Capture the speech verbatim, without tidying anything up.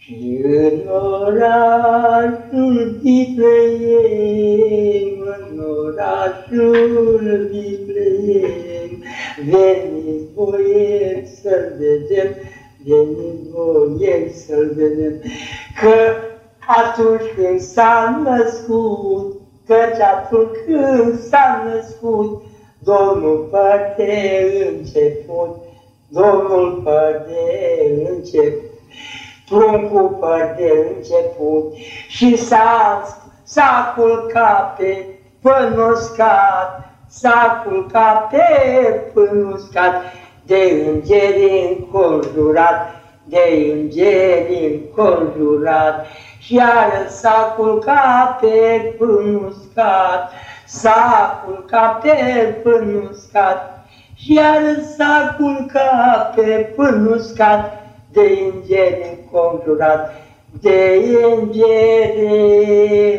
Și în orașul Bifleem, în orașul Bifleem, veniți voiem să-l vedem, veniți voiem să-l vedem, că atunci când s-a născut, căci atunci când s-a născut, Domnul fără de început, Domnul fără de început, pruncul fără de început, și s-a, s-a culcat pe până uscat, s-a culcat pe până uscat, de îngeri înconjurat, de îngeri înconjurat, și iară s-a culcat pe până uscat, s-a culcat pe până uscat, și iară s-a culcat pe până uscat, de îngeri înconjurat, de îngeri